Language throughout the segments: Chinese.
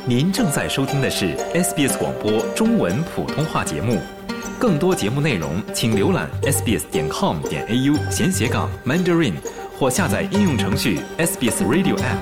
您正在收听的是 SBS 广播中文普通话节目。更多节目内容请浏览 sbs.com.au/Mandarin 或下载应用程序 SBS Radio App。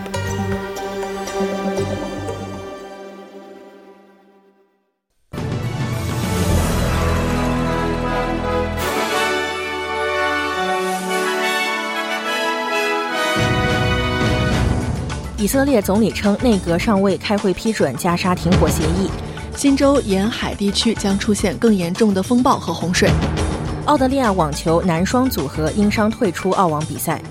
以色列总理称，内阁尚未开会批准加沙停火协议。 新州沿海地区将出现更严重的风暴和洪水。 澳大利亚网球男双组合因伤退出澳网比赛。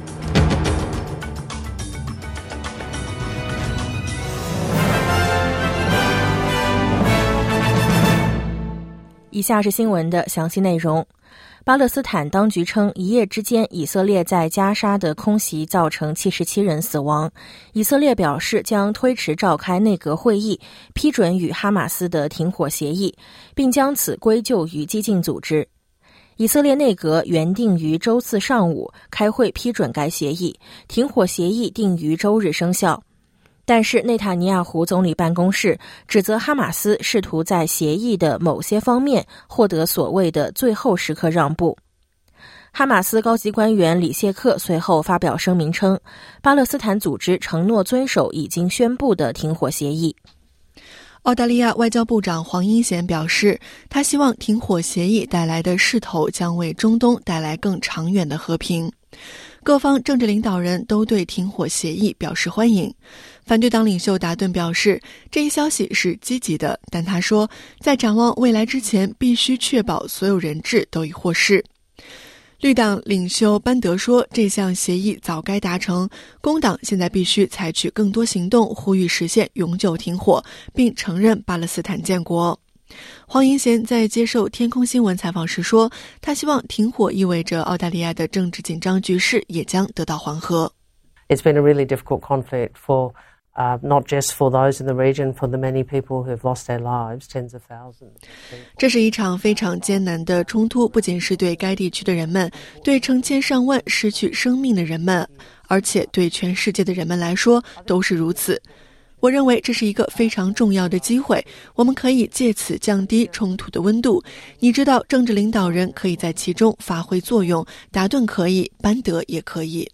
以下是新闻的详细内容。巴勒斯坦当局称，一夜之间，以色列在加沙的空袭造成77人死亡。以色列表示将推迟召开内阁会议，批准与哈马斯的停火协议，并将此归咎于激进组织。以色列内阁原定于周四上午开会批准该协议，停火协议定于周日生效。但是内塔尼亚胡总理办公室指责哈马斯试图在协议的某些方面获得所谓的最后时刻让步。哈马斯高级官员里谢克随后发表声明称，巴勒斯坦组织承诺遵守已经宣布的停火协议。 澳大利亚外交部长黄英贤表示，他希望停火协议带来的势头将为中东带来更长远的和平。各方政治领导人都对停火协议表示欢迎。反对党领袖达顿表示，这一消息是积极的，但他说，在展望未来之前，必须确保所有人质都已获释。绿党领袖班德说，这项协议早该达成，工党现在必须采取更多行动，呼吁实现永久停火，并承认巴勒斯坦建国。黄英贤在接受天空新闻采访时说，他希望停火意味着澳大利亚的政治紧张局势也将得到缓和。 It's been a really difficult conflict for not just for those in the region, for the many people who have lost their lives, tens of thousands. 这是一场非常艰难的冲突，不仅是对该地区的人们，对成千上万失去生命的人们，而且对全世界的人们来说都是如此。我认为这是一个非常重要的机会，我们可以借此降低冲突的温度。你知道，政治领导人可以在其中发挥作用，达顿可以，班德也可以。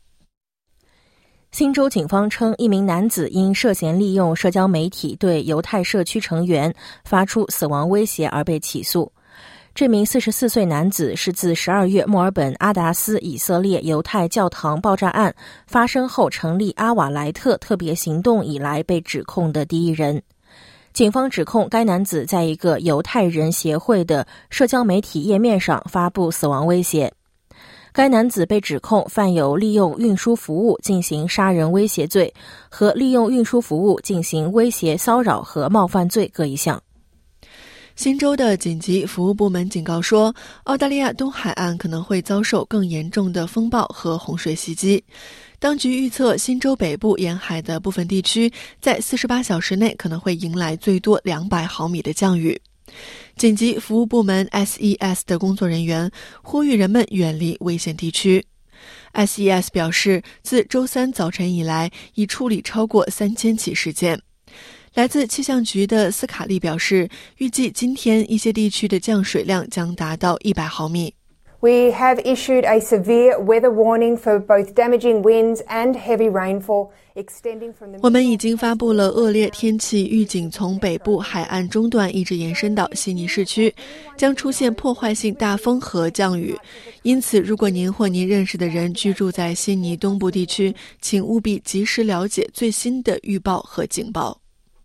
新州警方称，一名男子因涉嫌利用社交媒体对犹太社区成员发出死亡威胁而被起诉。这名44岁男子是自12月墨尔本阿达斯以色列犹太教堂爆炸案发生后成立阿瓦莱特特别行动以来被指控的第一人。警方指控该男子在一个犹太人协会的社交媒体页面上发布死亡威胁。该男子被指控犯有利用运输服务进行杀人威胁罪和利用运输服务进行威胁骚扰和冒犯罪各一项。 新州的紧急服务部门警告说，澳大利亚东海岸可能会遭受更严重的风暴和洪水袭击。当局预测，新州北部沿海的部分地区在48小时内可能会迎来最多200毫米的降雨。紧急服务部门 SES 的工作人员呼吁人们远离危险地区。SES 表示，自周三早晨以来，已处理超过3000起事件。来自气象局的斯卡利表示，预计今天一些地区的降水量将达到100毫米。 We have issued a severe weather warning for both damaging winds and heavy rainfall extending from the... 我们已经发布了恶劣天气预警，从北部海岸中段一直延伸到悉尼市区，将出现破坏性大风和降雨。因此，如果您或您认识的人居住在悉尼东部地区，请务必及时了解最新的预报和警报。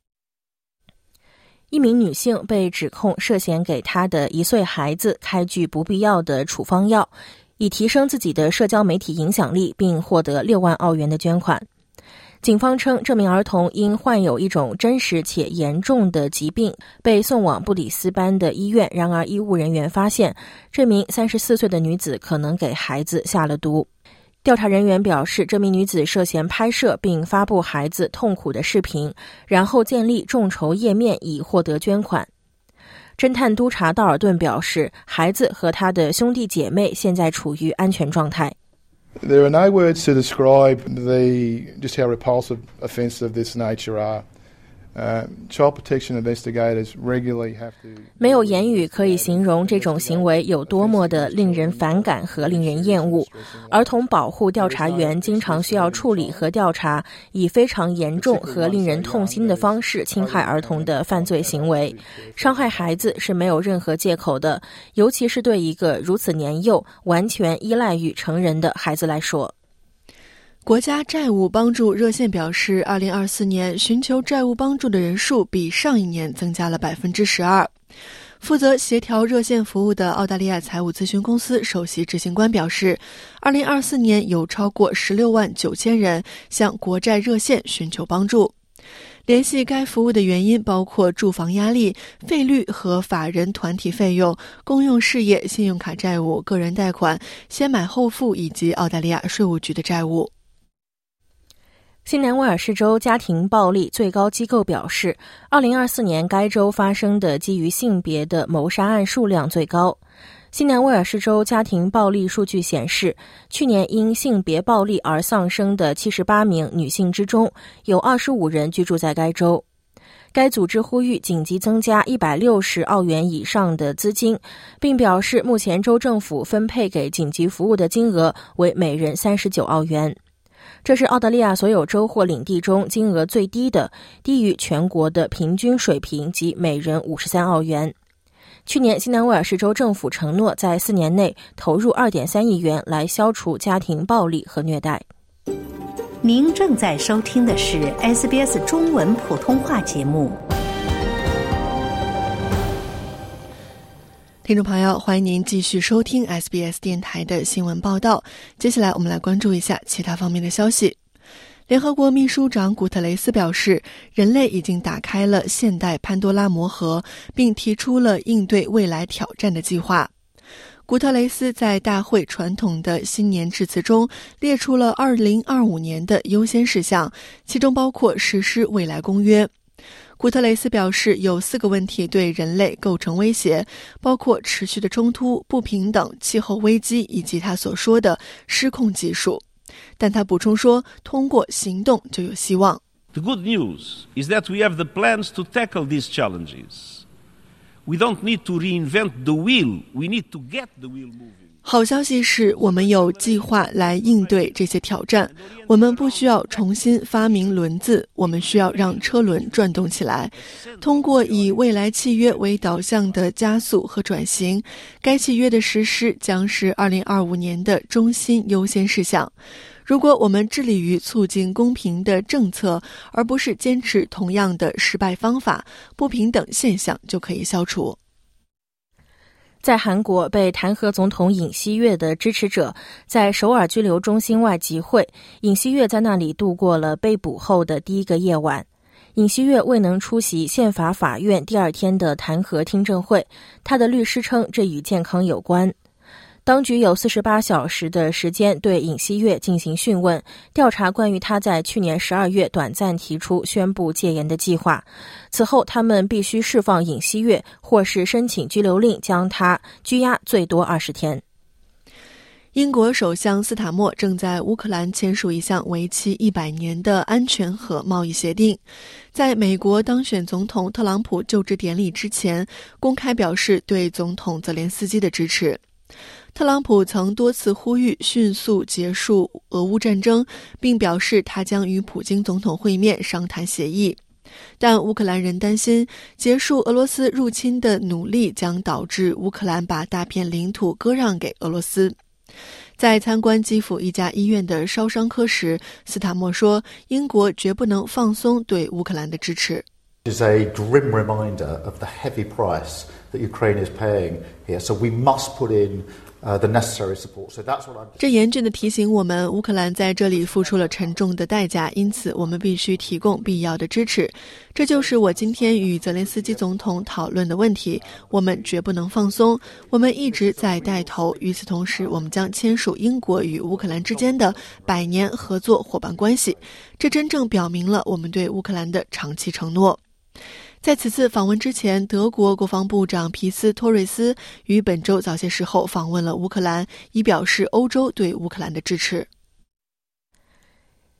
一名女性被指控涉嫌给她的1岁孩子开具不必要的处方药，以提升自己的社交媒体影响力，并获得6万澳元的捐款。警方称，这名儿童因患有一种真实且严重的疾病，被送往布里斯班的医院。然而，医务人员发现，这名34岁的女子可能给孩子下了毒。调查人员表示，这名女子涉嫌拍摄并发布孩子痛苦的视频，然后建立众筹页面以获得捐款。侦探督察道尔顿表示，孩子和他的兄弟姐妹现在处于安全状态。 There are no words to describe just how repulsive offences of this nature are. Child protection investigators regularly have to. 没有言语可以形容这种行为有多么的令人反感和令人厌恶。儿童保护调查员经常需要处理和调查以非常严重和令人痛心的方式侵害儿童的犯罪行为。伤害孩子是没有任何借口的，尤其是对一个如此年幼、完全依赖于成人的孩子来说。 国家债务帮助热线表示，2024年寻求债务帮助的人数比上一年增加了 12%。负责协调热线服务的澳大利亚财务咨询公司首席执行官表示，2024年有超过16万9千人向国债热线寻求帮助。联系该服务的原因包括住房压力、费率和法人团体费用、公用事业、信用卡债务、个人贷款、先买后付以及澳大利亚税务局的债务。 新南威尔士州家庭暴力最高机构表示，2024年该州发生的基于性别的谋杀案数量最高。新南威尔士州家庭暴力数据显示，去年因性别暴力而丧生的78名女性之中，有25人居住在该州。该组织呼吁紧急增加160澳元以上的资金，并表示目前州政府分配给紧急服务的金额为每人39澳元。这是澳大利亚所有州或领地中金额最低的，低于全国的平均水平及每人53澳元。去年新南威尔士州政府承诺在4年内投入 2.3 亿元来消除家庭暴力和虐待。 您正在收听的是 SBS 中文普通话节目。 听众朋友，欢迎您继续收听 SBS 电台的新闻报道。接下来我们来关注一下其他方面的消息。联合国秘书长古特雷斯表示，人类已经打开了现代潘多拉魔盒，并提出了应对未来挑战的计划。古特雷斯在大会传统的新年致辞中列出了2025年的优先事项，其中包括实施未来公约。古特雷斯表示，有4个问题对人类构成威胁，包括持续的冲突、不平等、气候危机以及他所说的失控技术。但他补充说，通过行动就有希望。 The good news is that we have the plans to tackle these challenges. We don't need to reinvent the wheel. We need to get the wheel moving. 好消息是，我们有计划来应对这些挑战。我们不需要重新发明轮子，我们需要让车轮转动起来。通过以未来契约为导向的加速和转型，该契约的实施将是2025年的中心优先事项。如果我们致力于促进公平的政策，而不是坚持同样的失败方法，不平等现象就可以消除。 在韩国，被弹劾总统尹锡悦的支持者在首尔拘留中心外集会，尹锡悦在那里度过了被捕后的第一个夜晚。尹锡悦未能出席宪法法院第2天的弹劾听证会，他的律师称这与健康有关。当局有48小时的时间对尹锡悦进行讯问，调查关于他在去年12月短暂提出宣布戒严的计划。此后他们必须释放尹锡悦，或是申请拘留令，将他拘押最多20天。 英国首相斯塔默正在乌克兰签署一项为期100年的安全和贸易协定。在美国当选总统特朗普就职典礼之前，公开表示对总统泽连斯基的支持。特朗普曾多次呼吁迅速结束俄乌战争，并表示他将与普京总统会面商谈协议。但乌克兰人担心，结束俄罗斯入侵的努力将导致乌克兰把大片领土割让给俄罗斯。在参观基辅一家医院的烧伤科时，斯塔默说，英国绝不能放松对乌克兰的支持。 It is a grim reminder of the heavy price that Ukraine is paying here, so we must put in the necessary support. So that's what I'm. 这严峻地提醒我们，乌克兰在这里付出了沉重的代价，因此我们必须提供必要的支持。这就是我今天与泽连斯基总统讨论的问题。我们绝不能放松，我们一直在带头。与此同时，我们将签署英国与乌克兰之间的100年合作伙伴关系。这真正表明了我们对乌克兰的长期承诺。在此次访问之前，德国国防部长皮斯托瑞斯于本周早些时候访问了乌克兰，以表示欧洲对乌克兰的支持。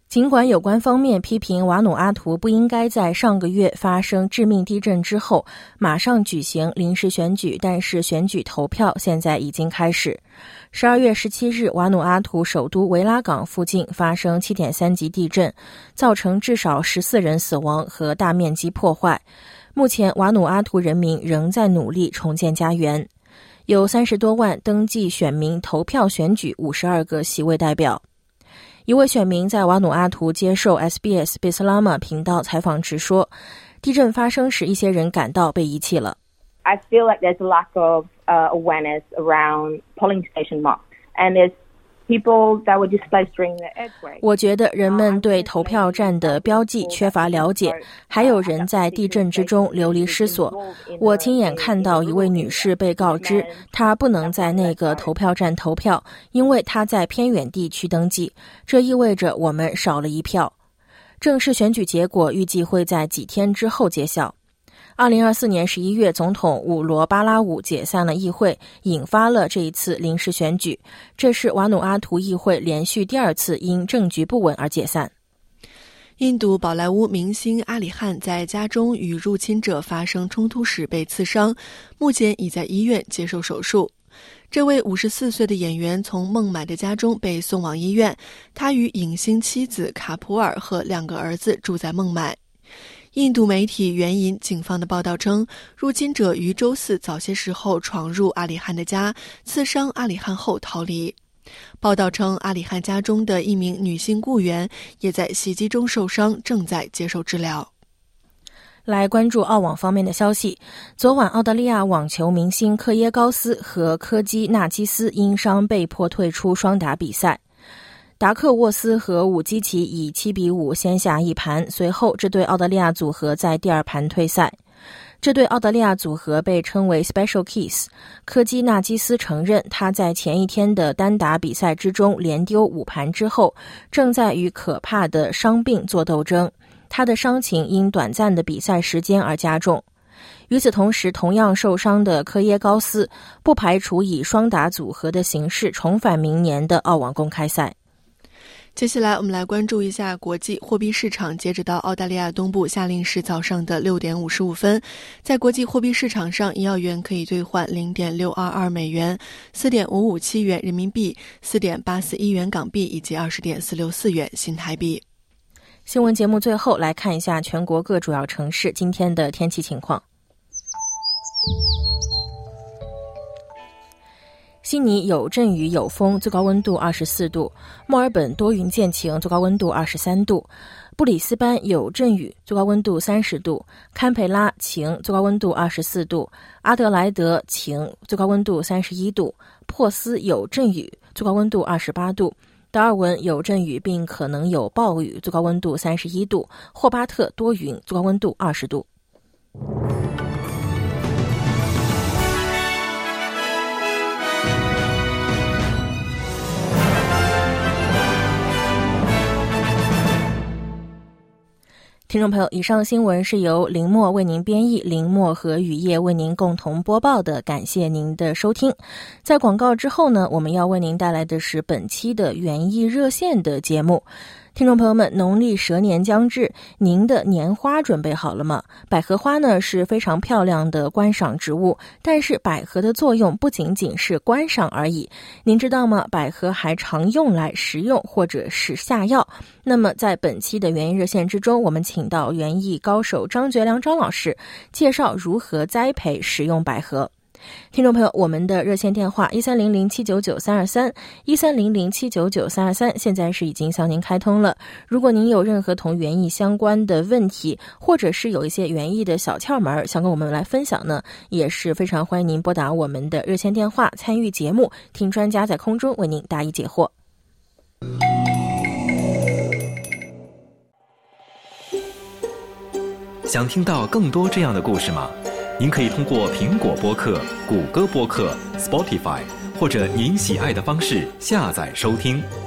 尽管有关方面批评瓦努阿图不应该在上个月发生致命地震之后马上举行临时选举，但是选举投票现在已经开始。12月17日，瓦努阿图首都维拉港附近发生 7.3 级地震，造成至少14人死亡和大面积破坏。目前瓦努阿图人民仍在努力重建家园。有30多万登记选民投票选举52个席位代表。一位选民在瓦努阿图接受 SBS Bislama 频道采访时说，地震发生时一些人感到被遗弃了。 I feel like there's a lack of awareness around polling station marks, and there's people that were displaced during the earthquake. 我觉得人们对投票站的标记缺乏了解，还有人在地震之中流离失所。我亲眼看到一位女士被告知她不能在那个投票站投票，因为她在偏远地区登记，这意味着我们少了一票。正式选举结果预计会在几天之后揭晓。2024年11月，总统伍罗巴拉伍解散了议会，引发了这一次临时选举。这是瓦努阿图议会连续第2次因政局不稳而解散。 印度宝莱坞明星阿里汉在家中与入侵者发生冲突时被刺伤，目前已在医院接受手术。这位54岁的演员从孟买的家中被送往医院，他与影星妻子卡普尔和2个儿子住在孟买。印度媒体援引警方的报道称，入侵者于周4早些时候闯入阿里汉的家，刺伤阿里汉后逃离。报道称，阿里汉家中的一名女性雇员也在袭击中受伤，正在接受治疗。 来关注澳网方面的消息，昨晚澳大利亚网球明星克耶高斯和科基纳基斯因伤被迫退出双打比赛。达克沃斯和伍基奇以7-5先下一盘，随后这对澳大利亚组合在第2盘退赛。这对澳大利亚组合被称为 Special Case。 科基纳基斯承认他在前一天的单打比赛之中连丢5盘之后，正在与可怕的伤病做斗争，他的伤情因短暂的比赛时间而加重。与此同时，同样受伤的科耶高斯不排除以双打组合的形式重返明年的澳网公开赛。 接下来我们来关注一下国际货币市场。截止到澳大利亚东部夏令时早上的6点55分，在国际货币市场上，1澳元可以兑换 0.622 美元、4.557元人民币、4.841元港币以及20.464元新台币。 新闻节目最后来看一下全国各主要城市今天的天气情况。悉尼有阵雨有风，最高温度24度；墨尔本多云见晴，最高温度23度；布里斯班有阵雨，最高温度30度；堪培拉晴，最高温度24度；阿德莱德晴，最高温度31度；珀斯有阵雨，最高温度28度；达尔文有阵雨并可能有暴雨，最高温度31度；霍巴特多云，最高温度20度。听众朋友，以上新闻是由林默为您编译，林默和雨夜为您共同播报的，感谢您的收听。在广告之后呢，我们要为您带来的是本期的园艺热线的节目。听众朋友们，农历蛇年将至，您的年花准备好了吗？百合花呢是非常漂亮的观赏植物，但是百合的作用不仅仅是观赏而已。您知道吗？百合还常用来食用或者是下药。那么在本期的园艺热线之中，我们请到园艺高手张觉良张老师介绍如何栽培食用百合。听众朋友，我们的热线电话1300799323 1300799323，现在是已经向您开通了。如果您有任何同园艺相关的问题，或者是有一些园艺的小窍门想跟我们来分享呢，也是非常欢迎您拨打我们的热线电话参与节目，听专家在空中为您答疑解惑。 想听到更多这样的故事吗？您可以通过苹果播客、谷歌播客、Spotify 或者您喜爱的方式下载收听。